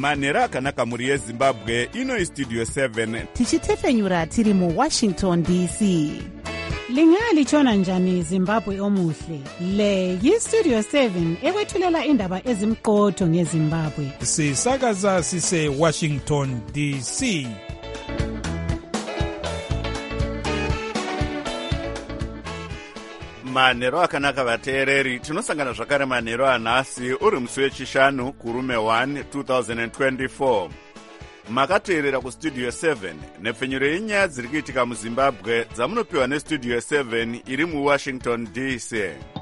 manhero akanaka mhuri yezimbabwe. Ino istudio 7 tichitefenyura tiri muwashington dc. Lingalitshona njani Zimbabwe omuhle? Le yistudio 7 ekwethulela indaba ezimqotho ngeZimbabwe. Sisakaza sise Washington DC. manhero akanaka vateereri. Tinosangana zvakare manhero anhasi uri musi wechishanu kurume 1 2024. Makateerera kustudio 7 nepfenyuro yenyaya dziri kuitika muzimbabwe dzamunopiwa nestudio 7 iri muwashington dc.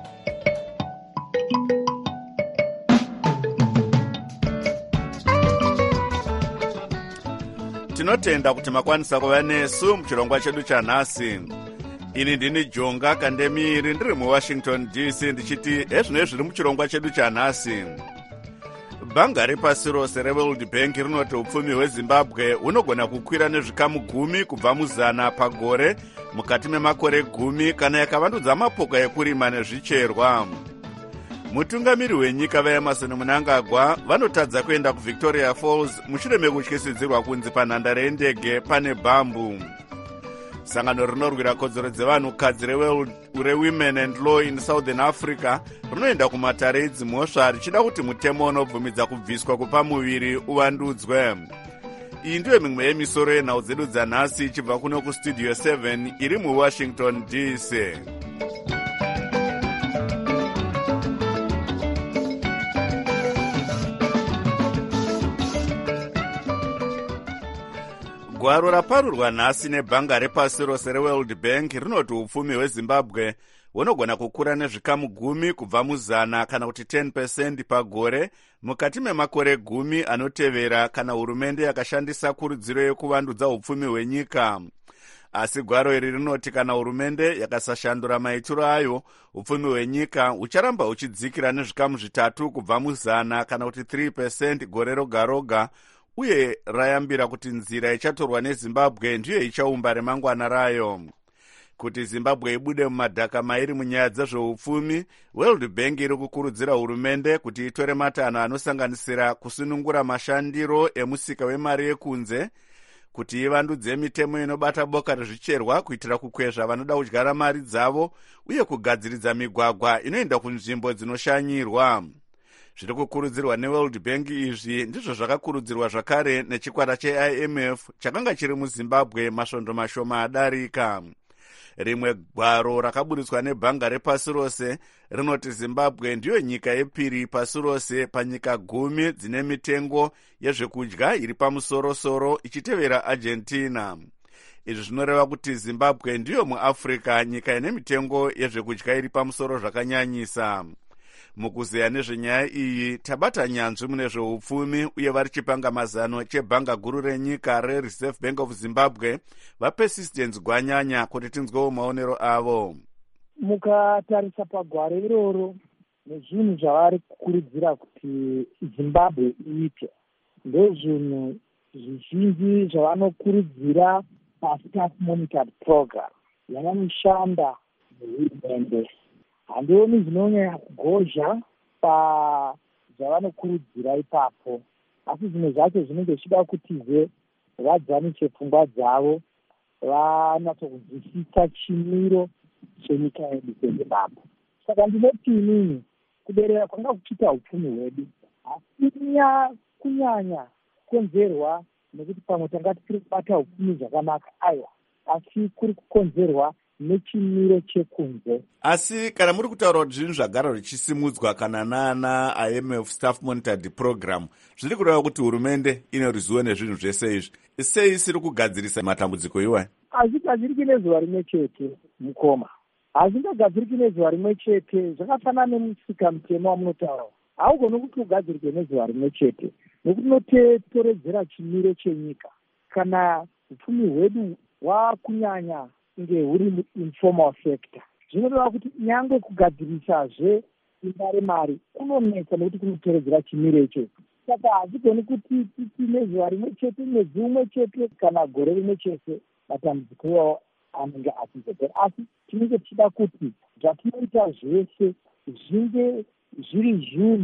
Tinotenda kuti makwanisa kuva nesu muchirongwa chedu chanhasi. Ini ndini Jonga Kandemiri ndiri muwashington dc ndichiti ezvino zviri muchirongwa chedu chanhasi. Bhanga repasi rose reWorld Bank rinoti upfumi hweZimbabwe hunogona kukwira nezvikamu 10 kubva muzana pagore mukati memakore 10 kana yakavandudza mapoka ekurima nezvicherwa. Mutungamiri wenyika vaEmmerson Mnangagwa vanotadza kuenda kuVictoria Falls mushure mekutyisidzirwa kunzi panhandare yendege pane bhambu. Sangano rinorwira kodzero dzevanhukadzi reWomen and Law in Southern Africa rinoenda kumatare edzimhosva richida kuti mutemo unobvumidza kubviswa kwepamuviri uvandudzwe. Iyi ndiyo mimwe yemisoro yenhau dzedu dzanhasi ichibva kuno kustudio 7 iri muwashington dc. Gwaro raparurwa nhasi nebhanga repasi rose reWorld Bank rinoti upfumi hweZimbabwe hunogona kukura nezvikamu 10 kubva muzana kana kuti 10% pagore mukati memakore 10 anotevera kana hurumende yakashandisa kurudziro yekuvandudza upfumi hwenyika. Asi gwaro iri rinoti kana hurumende yakasashandura maitiro ayo, upfumi hwenyika hucharamba huchidzikira nezvikamu 3 kubva muzana kana kuti 3% gore roga roga, uye rayambira kuti nzira ichatorwa neZimbabwe ndiyo ichaumba remangwana rayo. Kuti Zimbabwe ibude mumadhaka mairi munyaya dzezveupfumi, World Bank iri kukurudzira hurumende kuti itore matanho anosanganisira kusunungura mashandiro emusika wemari yekunze, kuti ivandudze mitemo inobata boka rezvicherwa kuitira kukwezva vanoda kudyara mari dzavo, uye kugadziridza migwagwa inoenda kunzvimbo dzinoshanyirwa. Zviri kukurudzirwa neWorld Bank izvi ndizvo zvakakurudzirwa zvakare nechikwata cheIMF chakanga chiri muZimbabwe masvondo mashoma adarika. Rimwe gwaro rakaburitswa nebhanga repasi rose rinoti Zimbabwe ndiyo nyika yepiri pasi rose panyika 10 dzine mitengo yezvekudya iri pamusorosoro ichitevera Argentina. Izvi zvinoreva kuti Zimbabwe ndiyo muAfrica nyika ine mitengo yezvekudya iri pamusoro zvakanyanyisa. Mukuzeya nezvenyaya iyi tabata nyanzvi mune zveupfumi uye vari chipanga mazano chebhanga guru renyika reReserve Bank of Zimbabwe vaPersistence Gwanyanya kuti tinzwewo maonero avo. Mukatarisa pagwaro iroro nezvinhu zvavari kukurudzira kuti Zimbabwe iite, ndezvinhu zvizhinji zvavanokurudzira paStaff Monitored Program yavanoshanda nehurumende. Handioni zvinonyanya kugozha pazvavanokurudzira ipapo, asi zvimwe zvacho zvinenge zvichida kuti vadzanise pfungwa dzavo, vanatsokunzwisisa chimiro chenyika yedu seZimbabwe. Saka ndinoti inini kuderera kwanga kuchiita upfumi hwedu asi kunyanya kukonzerwa nekuti pamwe tanga tiri kubata upfumi zvakanaka, aiwa, asi kuri kukonzerwa nechimiro chekunze. Asi kana muri kutaura kuti zvinhu zvagara zvichisimudzwa kana nana IMF Staff Monitored Program, zviri kureva kuti hurumende ine ruzivo nezvinhu zvese izvi, sei isiri kugadzirisa matambudziko iwayo? Hazvigadziriki nezuva rimwe chete mukoma, hazvingagadziriki nezuva rimwe chete. Zvakafanana nemusika mutemo wamunotaura, haugoni kuti ugadzirike nezuva rimwe chete, nekuti unotoredzera chimiro chenyika. Kana upfumi hwedu hwakunyanya kunge huri informal sector, zvinoreva kuti nyangwe kugadzirisazve imba remari kunonetsa nekuti kunotoredzera chimiro icho. Saka hazvigoni kuti titi nezuva rimwe chete, mwedzi umwe chete kana gore rimwe chete matambudziko iwawo anenge achizopera. Asi tinenge tichida kuti zvatinoita zvese zvinge zviri zvinhu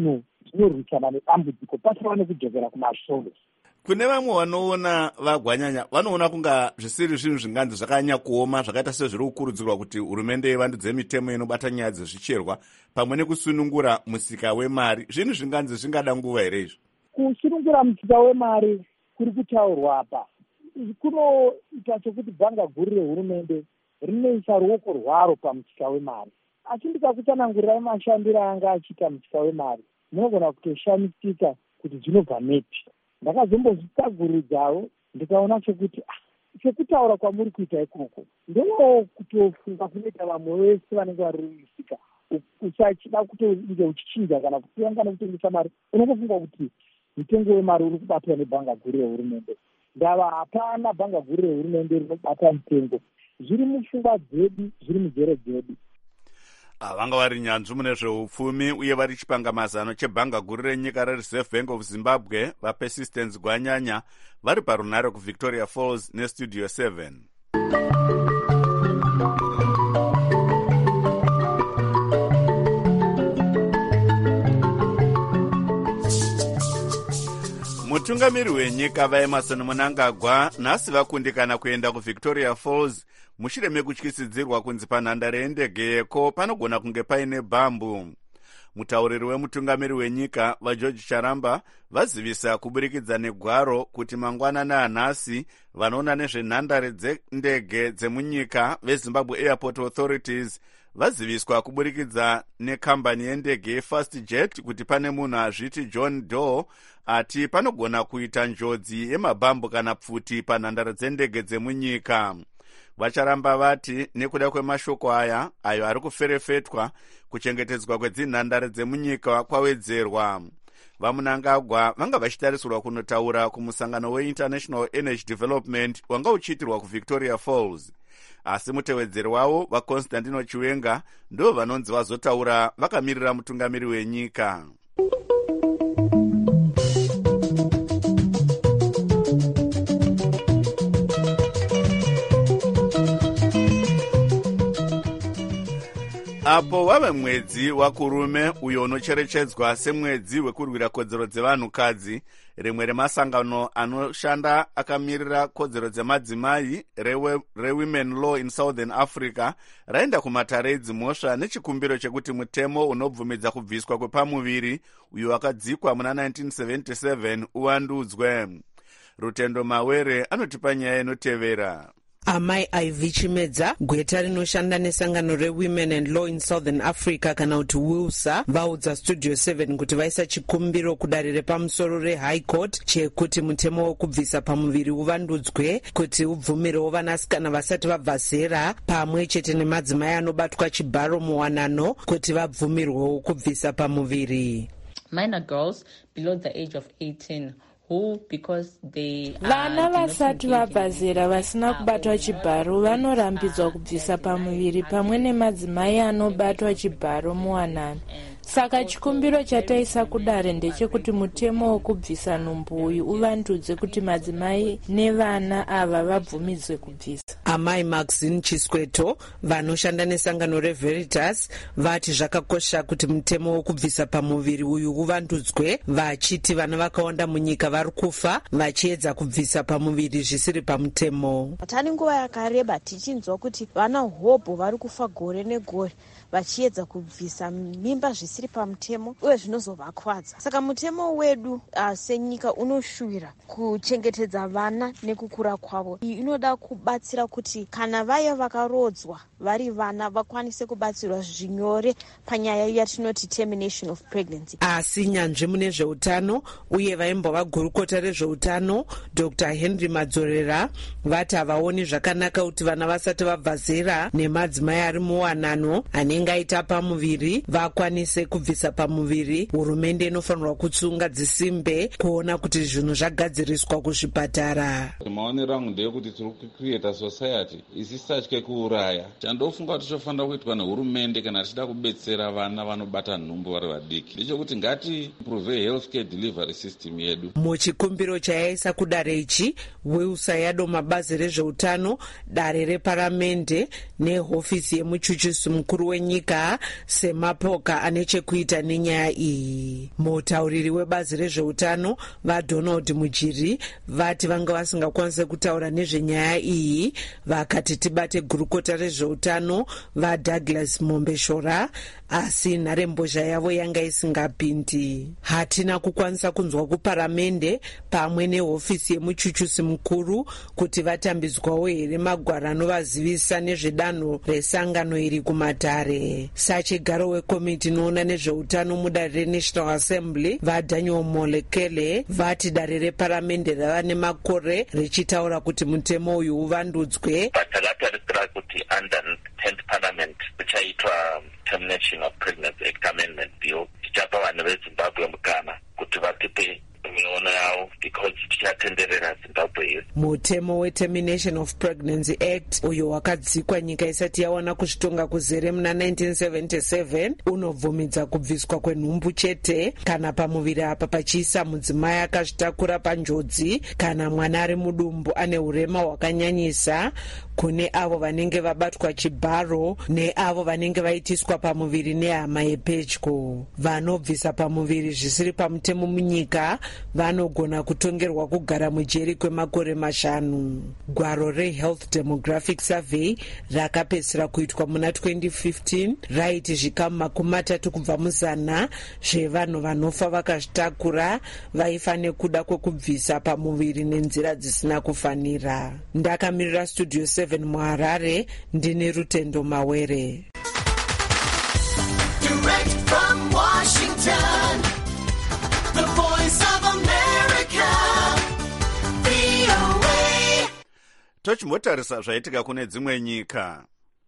dzinorwisana nedambudziko pasava nekudzokera kumasoro. Kune vamwe vanoona vagwanyanya vanoona kunga zvisiri zvinhu zvinganzi zvakanyanya kuoma zvakaita sezviri kukurudzirwa kuti hurumende ivandudze mitemo inobata nyaya dzezvicherwa pamwe nekusunungura musika wemari. Zvinhu zvinganzi zvingada nguva here izvo? Kusunungura musika wemari kuri kutaurwa apa kunoita chokuti bhanga guru rehurumende rinoisa ruoko rwaro pamusika wemari. Asi ndikakutsanangurirai mashandiro anga achiita musika wemari, munogona kutoshamisika kuti zvinobva neti. Ndakazombozvitsagurudzawo ndikaona chokuti chekutaura kwamuri kuita ikoko ndono kutofunga kunoita vamwe vese vanenge vari musika usachida kutonge uchichinja kana kusiyangana kutengesa mari, unongofunga kuti mutengo wemari uri kubatwa nebhanga guru rehurumende. Ndava hapana bhanga guru rehurumende rinobata mutengo. Zviri mupfungwa dzedu, zviri mujere dzedu. Vanga vari nyanzvi mune zveupfumi uye vari chipangamazano chebhanga guru renyika reReserve Bank of Zimbabwe vaPersistence Gwanyanya vari parunare kuVictoria Falls neStudio 7. Mutungamiri wenyika vaEmerson Mnangagwa nhasi vakundikana kuenda kuVictoria Falls mushure mekutyisidzirwa kunzi panhandare yendege yeko panogona kunge paine bhambu. Mutauriri wemutungamiri wenyika vaGeorge Charamba vazivisa kuburikidza negwaro kuti mangwanana anhasi vanoona nezvenhandare dzendege dzemunyika veZimbabwe Airport Authorities vaziviswa kuburikidza nekambani yendege yeFastJet kuti pane munhu azviti John Doe ati panogona kuita njodzi yemabhambu kana pfuti panhandare dzendege dzemunyika. Vacharamba vati nekuda kwemashoko aya ayo ari kuferefetwa, kuchengetedzwa kwedzinhandare dzemunyika kwawedzerwa. VaMnangagwa vanga vachitarisirwa kunotaura kumusangano weInternational Energy Development wanga uchiitirwa kuVictoria Falls. Asi mutevedzeri wavo vaConstantino Chiwenga ndo vanonzi vazotaura vakamirira mutungamiri wenyika. Apo wave mwedzi wakurume uyo unocherechedzwa semwedzi wekurwira kodzero dzevanhukadzi, rimwe remasangano anoshanda akamirira kodzero dzemadzimai reWomen Law in Southern Africa raenda kumatare eDzimhosva nechikumbiro chekuti mutemo unobvumidza kubviswa kwepamuviri uyo wakadzikwa muna 1977 uvandudzwe. Rutendo Mawere anotipa nyaya inotevera. Amai Ivy Chimedza, gweta rinoshanda nesangano reWomen and Law in Southern Africa kana kuti WILSA, vaudza Studio 7 kuti vaisa chikumbiro kudare repamusoro reHigh Court chekuti mutemo wokubvisa pamuviri uvandudzwe kuti ubvumirewo vanasikana vasati vabva zera pamwe chete nemadzimai anobatwa chibharo muwanano kuti vabvumirwewo kubvisa pamuviri. Minor girls below the age of 18 vana vasati vabva zera vasina kubatwa chibharo vanorambidzwa kubvisa pamuviri pamwe nemadzimai anobatwa chibharo muwanano. Saka chikumbiro chataisa kudare ndechekuti mutemo wokubvisa nhumbu uyu uvandudze kuti madzimai nevana ava vabvumidzwe kubvisa. Amai Maxine Chisweto vanoshanda nesangano reVeritas vati zvakakosha kuti mutemo wokubvisa pamuviri uyu uvandudzwe, vachiti vana vakawanda munyika vari kufa vachiedza kubvisa pamuviri zvisiri pamutemo. Patani nguva yakareba tichinzwa kuti vana hobho vari kufa gore negore vachiedza kubvisa mimba zvisiri pamutemo uye zvinozovakwadza. Saka mutemo wedu senyika unoshuvira kuchengetedza vana nekukura kwavo. Iyi inoda kubatsira kuti kana vaya vakarodzwa vari vana vakwanise kubatsirwa zvinyore panyaya yatinoti termination of pregnancy. Asi nyanzvi mune zveutano uye vaimbova gurukota rezveutano Dr. Henry Madzorera vati havaoni zvakanaka kuti vana vasati vabva zera nemadzimai ari muwanano anenge aita pamuviri vakwanise kubvisa pamuviri. Hurumende inofanirwa kutsunga dzisimbe kuona kuti zvinhu zvagadziriswa kuzvipatara. Maonero angu ndeyekuti tiri kucreata society isisatye kuuraya. Chandofunga kuti chofanira kuitwa nehurumende kana tichida kubetsera vana vanobata nhumbu vari vadiki ndechekuti ngati improve healthcare delivery system yedu. Muchikumbiro chayaisa kudare ichi, WILSA yadoma bazi rezveutano, dare reparamende nehofisi yemuchuchisi mukuru wenyika semapoka ane chekuita nenyaya iyi. Mutauriri webazi rezveutano vaDonald Mujiri vati vanga vasingakwanisi kutaura nezvenyaya iyi, vakati tibate gurukota rezveutano vaDouglas Mombeshora, asi nharembozha yavo yanga isingapindi. Hatina kukwanisa kunzwa kuparamende pamwe nehofisi yemuchuchusi mukuru kuti vatambidzwawo here magwaro anovazivisa nezvedanho resangano iri kumatare. Sachigaro wekomiti inoona nezveutano mudare reNational Assembly vaDaniel Molekele vati dare reparamende rava nemakore richitaura kuti mutemo uyu uvandudzwe. Kuti under 10th parliament kuchaitwa termination of pregnancy act amendment bill tichapa vanhu veZimbabwe mukana kuti vatipe miono yavo because tichatenderera Zimbabwe yedu. Mutemo wetermination of pregnancy act uyo wakadzikwa nyika isati yawana kuzvitonga kuzere muna 1977 unobvumidza kubviswa kwenhumbu chete kana pamuviri apa pachiisa mudzimai akazvitakura panjodzi kana mwana ari mudumbu ane urema hwakanyanyisa, kune avo vanenge vabatwa chibharo neavo vanenge vaitiswa pamuviri nehama yepedyo. Vanobvisa pamuviri zvisiri pamutemo munyika vanogona kutongerwa kugara mujeri kwemakore 5. Gwaro reHealth Demographic Survey rakapedzisira kuitwa muna 2015 raiti zvikamu 30 kubva muzana zvevanhu vanofa vakazvitakura vaifa nekuda kwekubvisa pamuviri nenzira dzisina kufanira. Ndakamirira Studio 7 muHarare, ndine Rutendo Mawere. Direct from Washington, the voice of America, VOA. Tochimbotarisa zvaitika kune dzimwe nyika.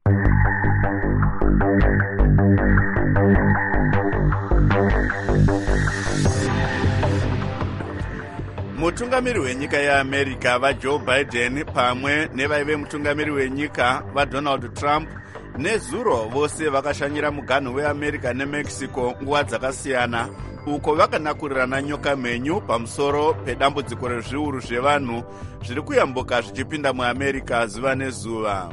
Mutungamiri wenyika yeAmerica vaJoe Biden pamwe nevaive mutungamiri wenyika vaDonald Trump nezuro vose vakashanyira muganhu weAmerica neMexico nguva dzakasiyana, uko vakanakurirana nyoka mhenyu pamusoro pedambudziko rezviuru zvevanhu zviri kuyambuka zvichipinda muAmerica zuva nezuva.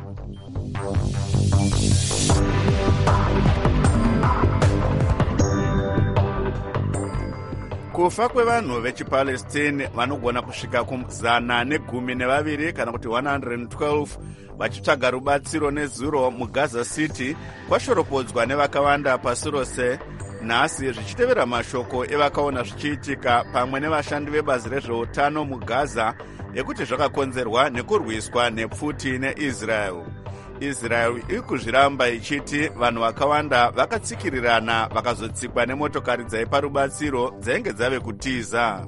Kufa kwevanhu vechiPalestine vanogona kusvika ku112 kana kuti 112 vachitsvaga rubatsiro nezuro muGaza City kwashoropodzwa nevakawanda pasi rose nhasi, zvichitevera mashoko evakaona zvichiitika pamwe nevashandi vebazi rezveutano muGaza ekuti zvakakonzerwa nekurwiswa nepfuti neIsrael. Israel iri kuzviramba ichiti vanhu vakawanda vakatsikirirana vakazotsikwa nemotokari dzaipa rubatsiro dzainge dzave kutiza.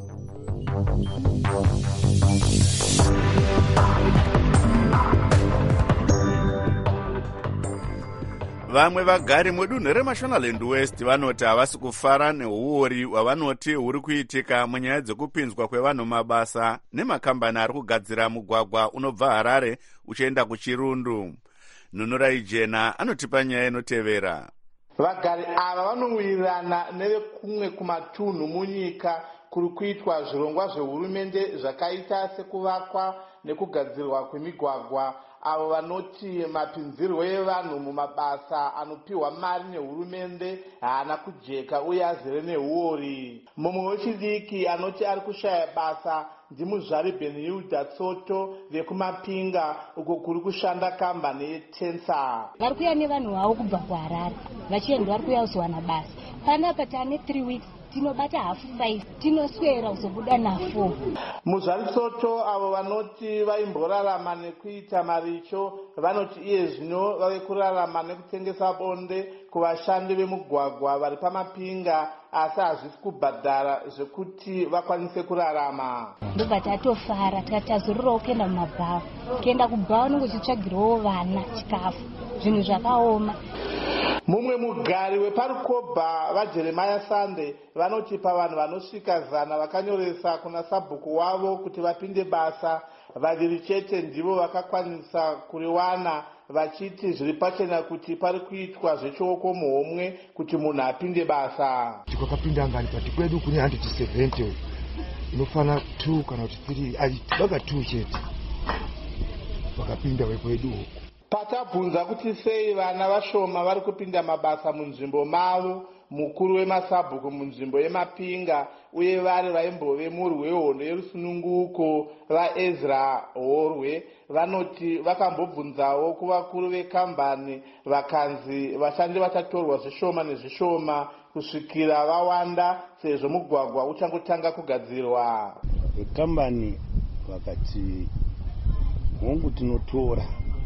Vamwe vagari mudunhu reMashonaland West vanoti havasi kufara neuori hwavanoti huri kuitika munyaya dzekupinzwa kwevanhu mabasa nemakambani ari kugadzira mugwagwa unobva Harare uchienda kuChirundu. Nunurai Jena anotipa nyaya inotevera. Vagari ava vanowirirana nevekumwe kumatunhu munyika kuri kuitwa zvirongwa zvehurumende zvakaita sekuvakwa nekugadzirwa kwemigwagwa, avo vanoti mapinzirwo evanhu mumabasa anopiwa mari nehurumende haana kujeka uye azere neuori. Mumwe wechidiki anoti ari kushaya basa ndimuzvari Benhilda Tsoto vekumapinga uko kuri kushanda kambani yeTensa. Vari kuya nevanhu vavo kubva kuHarare vachienda vari kuya kuzowana basa. Panapa tane 3 weeks tinobata half 5 tinoswera kuzobuda na4. Muzvari Tsoto avo vanoti vaimborarama nekuita maricho vanoti iye zvino vave kurarama nekutengesa bonde kuvashandi vemugwagwa vari pamapinga, asi hazvisi kubhadhara zvekuti vakwanise kurarama. Ndobva tatofara tikati tazororawo kuenda mumabhawa, kuenda kubhawa unenge uchitsvagirawo vana chikafu, zvinhu zvakaoma. Mumwe mugari wepaRukobha vaJeremiah Sande vanoti pavanhu vanosvika 100 vakanyoresa kuna sabhuku wavo kuti vapinde basa, 2 chete ndivo vakakwanisa kuriwana, vachiti zviri pachena kuti pari kuitwa zvechioko muhomwe kuti munhu apinde basa. Tikakapinda ngani pati kwedu kune 170 inofana 2 kana kuti 3 baka 2 chete vakapinda wekwedu. Patabvunza kuti sei vana vashoma vari kupinda mabasa munzvimbo mavo, mukuru wemasabhuku munzvimbo yemapinga uye vari vaimbove murwi wehondo yerusununguko vaEzra Horwe vanoti vakambobvunzawo kuvakuru vekambani vakanzi vashandi vachatorwa zvishoma nezvishoma kusvikira vawanda sezvo mugwagwa uchangotanga kugadzirwa. Vekambani vakati hongu tinotora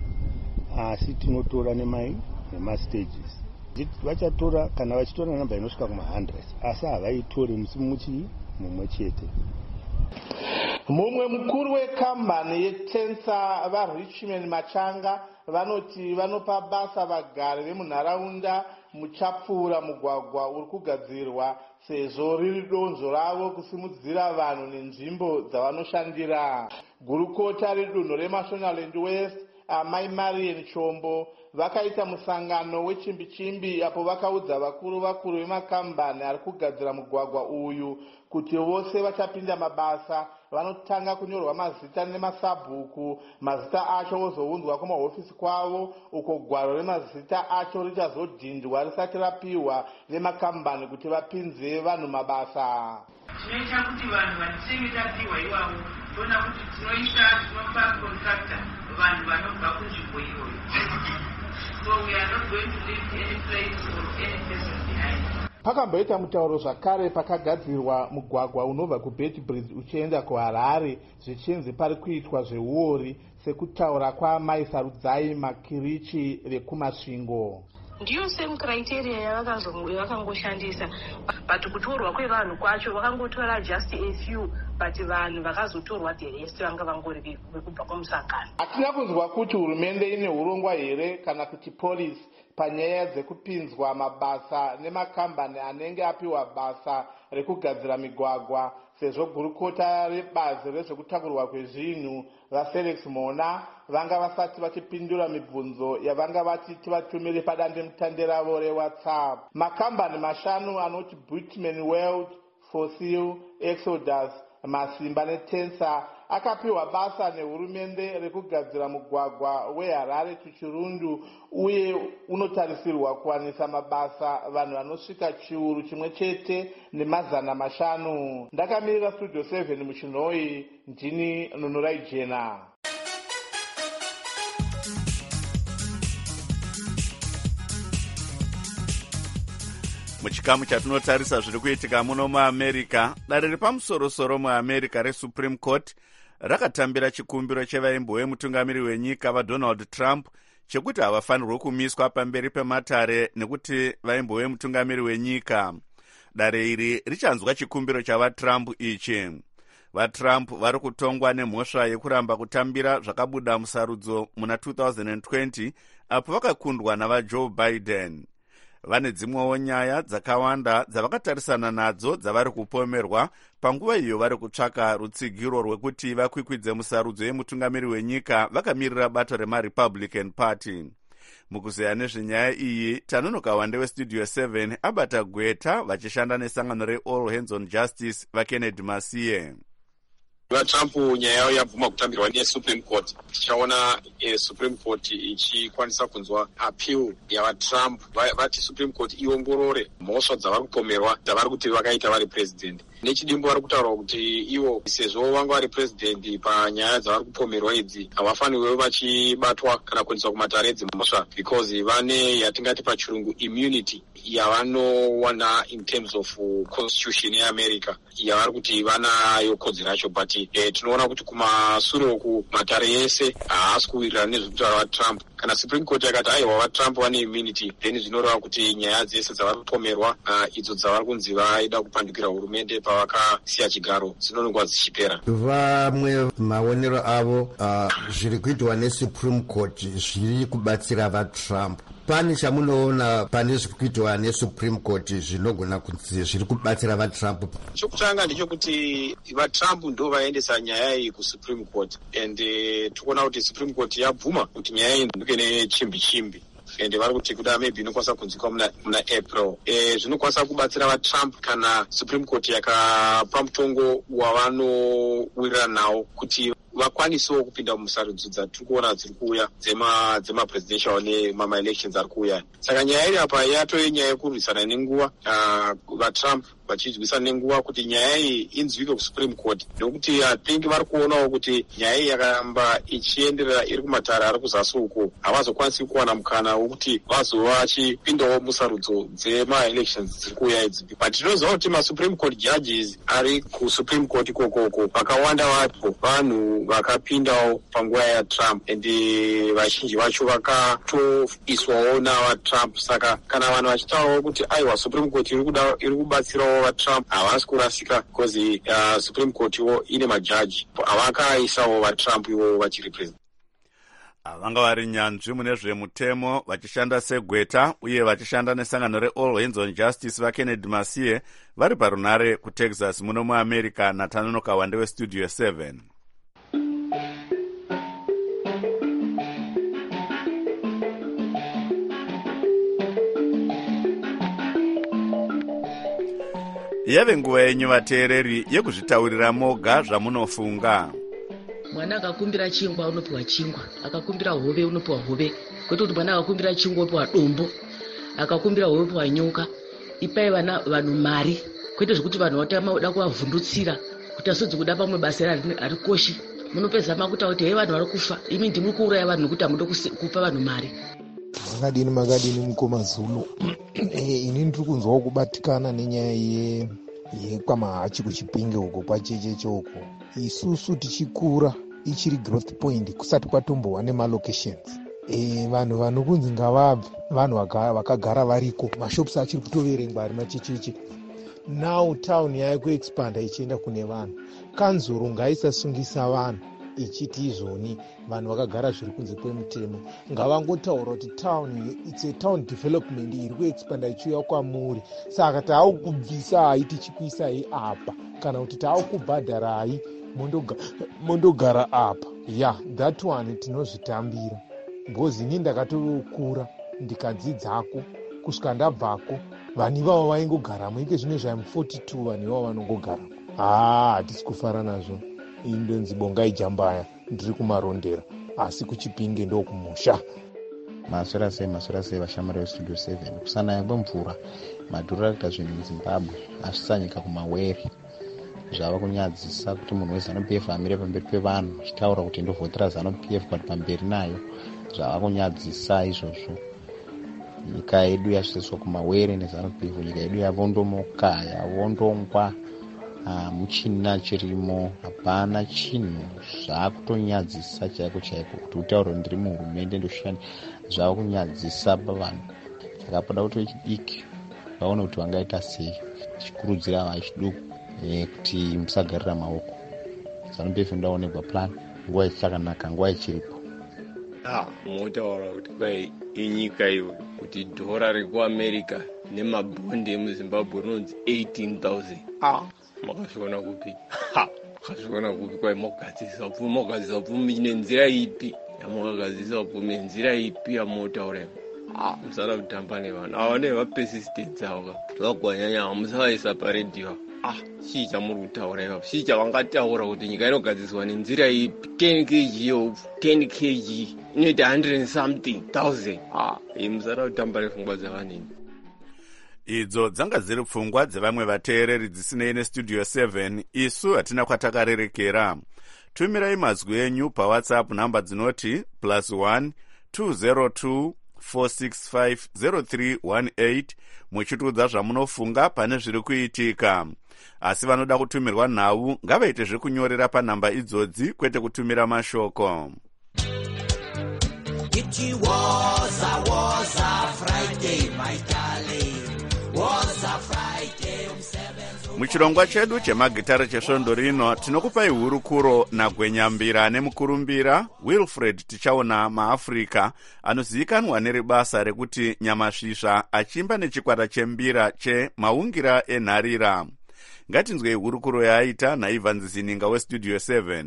asi tinotora nemastages. Vachatora kana vachitora namba inosvika kuma100 asi havaitori musi mumwe chete. Mumwe mukuru wekambani yeTensa vaRichman Machanga vanoti vanopa basa vagari vemunharaunda muchapfuura mugwagwa uri kugadzirwa sezvo riri donzvo ravo kusimudzira vanhu nenzvimbo dzavanoshandira. Gurukota redunhu reMashonaland West Amai Marian Chombo vakaita musangano wechimbi-chimbi apo vakaudza vakuru vemakambani ari kugadzira mugwagwa uyu kuti vose vachapinda mabasa vanotanga kunyorwa mazita nemasabhuku, mazita acho ozounzwa kumahofisi kwavo uko gwaro remazita acho richazodhindwa risati rapiwa vemakambani kuti vapinze vanhu mabasa. Tinoita kuti vanhu vatinenge tapiwa iwavo toona kuti tinopa contractor vanhu vanobva kunzvimbo iyoyo. So we are not going to leave any place or any person behind. Pakamboita mutauro zvakare pakagadzirwa mugwagwa unobva kuBeitbridge uchienda kuHarare zvichinzi pari kuitwa zveuori sekutaura kwaMai Sarudzai Makirichi vekumasvingo. Ndiyo same criteria yavakangoshandisa, but kutorwa kwevanhu kwacho vakangotora just a few, but vanhu vakazotorwa the rest vanga vangori vekubva kumusangano. Hatina kunzwa kuti hurumende ine urongwa here kana kuti polisi panyaya dzekupinzwa mabasa nemakambani anenge apiwa basa rekugadzira migwagwa, sezvo gurukota rebazi rezvekutakurwa kwezvinhu vaFelix Mona vanga vasati vachipindura mibvunzo yavanga vati tivatumire padandemutande ravo reWhatsApp. Makambani mashanu anoti Buitman World, Fossil, Exodus, Masimba neTensa akapiwa basa nehurumende rekugadzira mugwagwa weHarare kuChirundu uye unotarisirwa kuwanisa mabasa vanhu vanosvika chiuru chimwe chete ne500. Ndakamirira Studio 7 muChinoi, ndini Nunurai Jena. Muchikamu chatinotarisa zviri kuitika muno muAmerica, dare repamusoro-soro muAmerica reSupreme Court rakatambira chikumbiro chevaimbo vemutungamiri wenyika vaDonald Trump chekuti havafanirwe kumiswa pamberi pematare nekuti vaimbo vemutungamiri wenyika. Dare iri richanzwa chikumbiro chavaTrump ichi. VaTrump vari kutongwa nemhosva yekuramba kutambira zvakabuda musarudzo muna 2020 apo vakakundwa navaJoe Biden. Vane dzimwewo nyaya dzakawanda dzavakatarisana nadzo dzavari kupomerwa panguva iyo vari kutsvaka rutsigiro rwekuti vakwikwidze musarudzo yemutungamiri wenyika vakamirira bato remaRepublican Party. Mukuzeya nezvenyaya iyi tanonoka wande weStudio 7 abata gweta vachishanda nesangano reAll Hands on Justice vaKennedy Masiye. Trump nyaya yavo yabvuma kutambirwa neSupreme Court. Tichaona Supreme Court ichikwanisa kunzwa appeal yavaTrump vati Supreme Court iongorore mhosva dzavari kupomerwa dzavari kuti vakaita vari president. Nechidimbo vari kutaura kuti ivo sezvo vanga vari president panyaya dzavari kupomerwa idzi havafanirwe vachibatwa kana kuendeswa kumatare edzimhosva because vane yatingati pachirungu immunity yavanowana in terms of constitution yeAmerica yavari kuti vanayo kodzero yacho, but tinoona kuti kumashure uku matare ese haasi kuwirirana nezvekutaura vaTrump. Kana Supreme Court yakati aiwa vaTrump vane immunity, then zvinoreva kuti nyaya dzese dzavari kupomerwa idzo dzavari kunzi vaida kupandukira hurumende pavakasiya chigaro dzinonongwa dzichipera. Vamwe maonero avo zviri kuitwa neSupreme Court zviri kubatsira vaTrump. Pani chamunoona pane zviri kuitwa neSupreme Court zvinogona kunzi zviri kubatsira vaTrump? Chokutanga ndechekuti vaTrump ndo vaendesa nyaya iyi kuSupreme Court, and tikuona kuti Supreme Court yabvuma kuti nyaya iyi nduke nechimbi-chimbi, and vari kuti kuda maybe inokwanisa kunzwika muna April. Zvinokwanisa kubatsira vaTrump kana Supreme Court yakapa mutongo wavanowirira nawo kuti vakwanisewo kupinda musarudzo dzatiri kuona dziri kuuya dzemapresidential nemama-elections ari kuuya. Saka nyaya iri apa yatove nyaya yekurwisana nenguva, vatrump vachirwisana nenguva kuti nyaya iyi inzwike kusupreme court, nekuti think vari kuonawo kuti nyaya iyi yakaramba ichienderera iri kumatare ari kuzasi uko, havazokwanisi kuwana mukana wekuti vazova vachipindawo musarudzo dzema-elections dziri kuuya idzi. But tinoziva kuti masupreme court judges ari kusupreme court ikokoko vakawanda vapo vanhu vakapindawo panguva yatrump, ende vazhinji vacho vakatoiswawo navatrump. Saka kana vanhu vachitaurawo kuti aiwa supreme court iri kubatsirawo vatrump, havasi kurasika, because supreme court iwo ine majaji havakaisawo vatrump ivo vachirepresent. Vanga vari nyanzvi mune zvemutemo vachishanda segweta uye vachishanda nesangano reAll Hands on Justice vaKennedy Masie vari parunare kuTexas muno muAmerica naTanonoka Wande weStudio 7. Yave nguva yenyu vateereri yekuzvitaurira moga zvamunofunga. Mwana akakumbira chingwa unopiwa chingwa, akakumbira hove unopiwa hove, kwete kuti mwana akakumbira chingwa unopiwa dombo, akakumbira hove unopiwa nyoka. Ipai vanhu mari, kwete zvekuti vanhu vatamaoda kuvavhundutsira kuti asodzi kuda pamwe basa harikoshi. Munopedza makuta kuti hei vanhu vari kufa, imi ndimuri kuuraya vanhu nekuti hamuda kupa vanhu mari. Makadini mukoma Zulu. Ini ndiri kunzwawo kubatikana nenyaya yekwamahachi kuchipinge uko kwachecheche uko. Isusu tichikura ichiri growth point kusati kwatombowa nemalocations. Vanhu vanokunzi ngavabve, vanhu vakagara variko, mashops achiri kutoverengwa ari machecheche. Now town yayo kuexpanda ichienda kune vanhu. Kanzuru ngaisasungisa vanhu ichiti izvoni vanhu vakagara zviri kunze kwemutemo. Ngavangotaura kuti town it's a town development iri kuexpanda ichiuya kwamuri. Saka taakubvisa hai tichikuisai apa, kana kuti taakubhadharai mondogara apa. That one tinozvitambira. Because ini ndakatokura ndikadzidzako kusvika ndabvako vanhu ivavo vaingogaramo. Ike zvino zvaim 42 vanhu ivavo vanongogaramo. Hatisi kufara nazvo. Indonzi Bongai Jambaya ndiri kumarondera, asi kuchipinge ndo kumusha. Maswera sei vashamari veStudio 7. Kusanaya kwemvura madhuri akuita zvinhu muZimbabwe asvisanyika kumawere. Zvava kunyadzisa kuti munhu weZANU-PF amire pamberi pevanhu achitaura kuti ndovhotera ZANU-PF kwati pamberi nayo. Zvava kunyadzisa izvozvo. Nyika yedu yasviswa kumawere neZANU-PF, nyika yedu yavondomoka, yavondongwa. Muchina chirimo, hapana chinhu. Zvakutonyadzisa chaiko kuti utauro ndiri muhurumende ndoshanda. Zvava kunyadzisa pavanhu. Saka pada kuti vechidiki vaone kuti vangaita sei, tichikurudzira vachiduku kuti musagarira maoko. ZANU-PF ndaonekwa plan nguva ichakanaka, nguva ichiripo. Motaura kuti kwai inyika iyo kuti dhora rekuAmerica nemabhondi emuZimbabwe rinonzi 18,000. Makazviona kupi? Makazviona kupi? Kwai mogadzisa upfumi nenzira ipi? Yamakagadzisa upfumi nenzira ipi yamotaura? Musada kutamba nevanhu ava nevapesistedzi ava zvakanyanya, musavaisa paredhiyo. Chii chamuri kutaura ipapo? Chii chavangataura kuti nyika inogadziswa nenzira ipi? 10 kg yeupfu, 10 kg inoita 100 and something thousand. Musada kutamba nepfungwa dzavanini. Idzo dzanga dziri pfungwa dzevamwe vateereri dzisinei neStudio 7. Isu hatina kwatakarerekera. Tumirai mazwi enyu paWhatsApp namba dzinoti +1 202 465 0318 muchitiudza zvamunofunga pane zviri kuitika. Asi vanoda kutumirwa nhau ngavaite zvekunyorera panhamba idzodzi, kwete kutumira mashoko. It was a Friday, my darling. Was a Friday. Muchirongwa chedu chemagitare chesvondo rino tinokupai hurukuro naGwenyambira nemukurumbira Wilfred tichaona maAfrica anozivikanwa neribasa rekuti nyamasvisva achimba nechikwata chembira chemaungira enharira. Ngatinzwei hurukuro yaaita naIvan Zininga weStudio 7.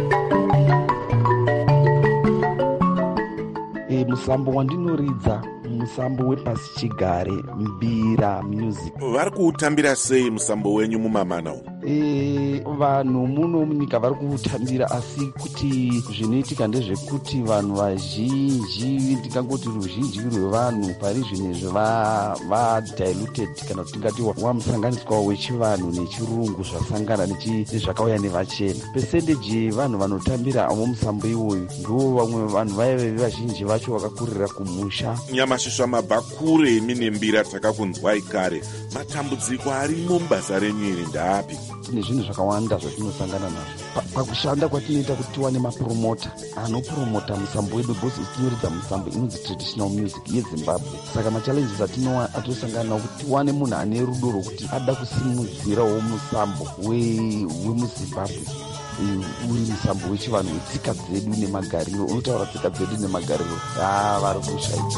Musambo wandinoridza musambo wepasi chigare mbira music. Vari kuutambira sei musambo wenyu mumamana umu? Vanhu muno munyika vari kuutambira, asi kuti zvinoitika ndezvekuti vanhu vazhinji, ndingangoti ruzhinji rwevanhu pari zvinezvi vadiluted, kana kuti tingati wamusanganiswa wechivanhu nechirungu zvasangana nezvakauya nevachena. Percentage yevanhu vanotambira amo musambo iwoyu ndo vamwe vanhu vaive vazhinji vacho vakakurira kumusha. Nyamashisva mabva kure imi nembira takakunzwai kare. Matambudziko arimo mubasa renyu iri ndaapi? Tine zvinhu zvakawanda zvatinosangana nazvo pakushanda kwatinoita kuti tiwane mapromota anopromota musambo wedu, because tinoridza musambo inonzi traditional music yeZimbabwe. Saka machallenges atinosangana nawo kuti tiwane munhu ane rudo rwokuti ada kusimudzirawo musambo wemuZimbabwe uri musambo wechivanhu wetsika dzedu nemagariro, unotaura tsika dzedu nemagariro. Vari kushaidza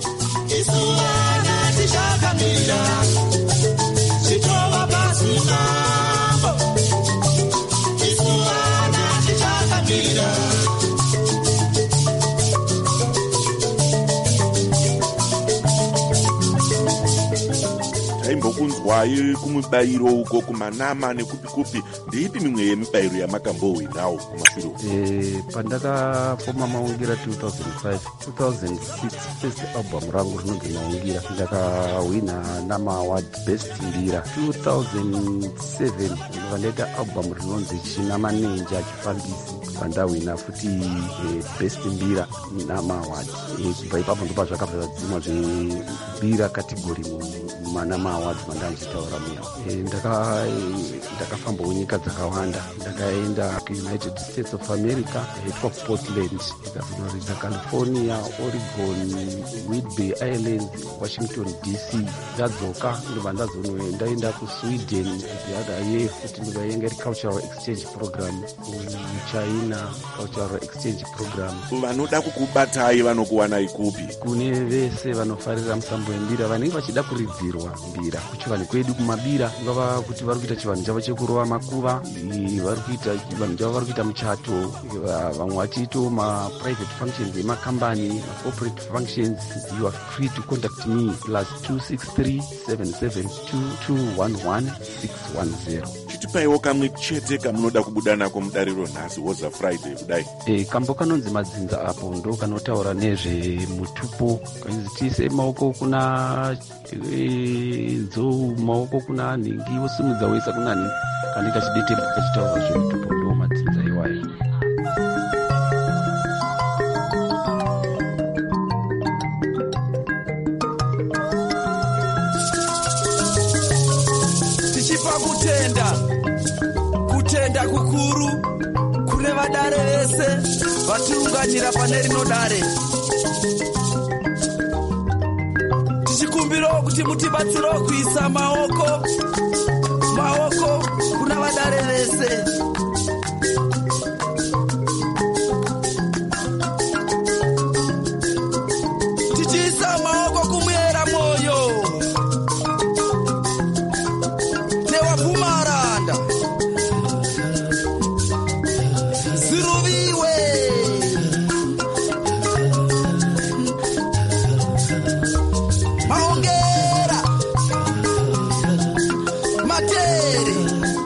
taimbokunzwai kumubayiro uko kumanama nekupi ndeipi mimwe yemibayiro yamakambohwinawo kumashure? Pandakafoma maungira 2006 first album rangu rinonzi maungira, ndakahwina nama best mbira. 2007 vandaita album rinonzi china manenja chifambisi, vandahwina futi best mbira nama kubva ipapo ndopa zvakabva zvadzimwa zvembira category manama awards mandanjitaura muya. Ndakafambawo nyika dzakawanda, ndakaenda kuUnited States of America, ndikaitwa Portland, ndikazonorinda California, Oregon, Whidbey Island, Washington DC. Ndadzoka ndobva ndaenda kuSweden the other year, futi ndikaenga cultural exchange program kuChina, cultural exchange program. Vanoda kukubatai vanokuwanai kupi? Kune vese vanofarira musambo wembira vanenge vachida kuridzirwa mbira kuchivanhu kwedu kumabira, ngava kuti vari kuita chivanhu chavo chekurova makuva, vari kuita chivanhu chavo, vari kuita muchato, vamwe vachiito maprivate functions emakambani, macorporate functions. You are free to contact me +263 772 211 610. Chitipaiwo kamwe chete kamunoda kubuda nako mudariro nhasi Woza Friday kudai. Kambo kanonzi Madzinza apo ndo kanotaura nezvemutupo, kanzi maoko kuna nzou, maoko kuna nhingi, wosimudza woisa kuna nhingi, kanenge kachidete kachitaura zvemutupo, ndo Madzinza iwayo. Tichipa kutenda kukuru kune vadare vese vatiunganira pane rino dare, tichikumbirawo kuti mutibatsirewo kuisa maoko kuna vadare vese. Tichiisa maoko kumuyera mwoyo newabvumaranda ziruviwe maongera matere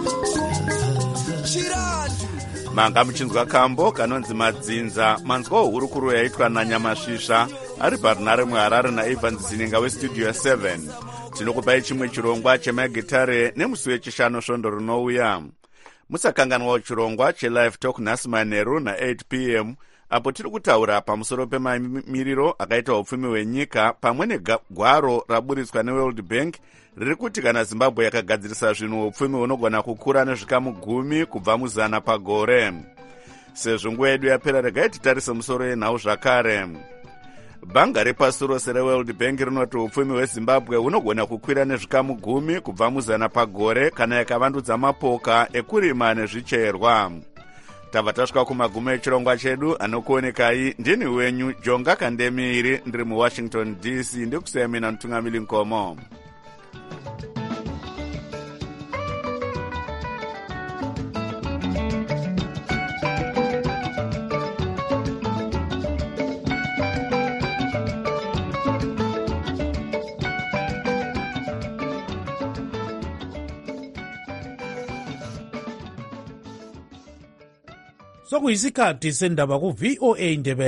chirandu. Manga muchinzwa kambo kanonzi Madzinza, manzwa hurukuru yaitwa naNyamashisha ari parunare muHarare naEvans Zininga westudio 7. Tinokupai chimwe chirongwa chemagitare nemusi wechishanu svondo rinouya. Musakanganwawo chirongwa chelive talk nhasi manheru na8 p.m. apo tiri kutaura pamusoro pemamiriro akaita upfumi hwenyika pamwe negwaro raburitswa neWorld Bank riri kuti kana Zimbabwe yakagadzirisa zvinhu upfumi hunogona kukura nezvikamu 10 kubva muzana pagore. Sezvo nguva yedu yapera, regai titarise musoro yenhau zvakare. Bhanga repasi rose reWorld Bank rinoti upfumi hweZimbabwe hunogona kukwira nezvikamu 10 kubva muzana pagore kana yakavandudza mapoka ekurima nezvicherwa. Tabva tasvika kumagumo echirongwa chedu. Anokuonekai ndini wenyu Jonga Kandemiri, ndiri muWashington DC, ndikusiyai mina Mutungamiri Nkomo. sokuyisikhathi sendaba ku-VOA Ndebele.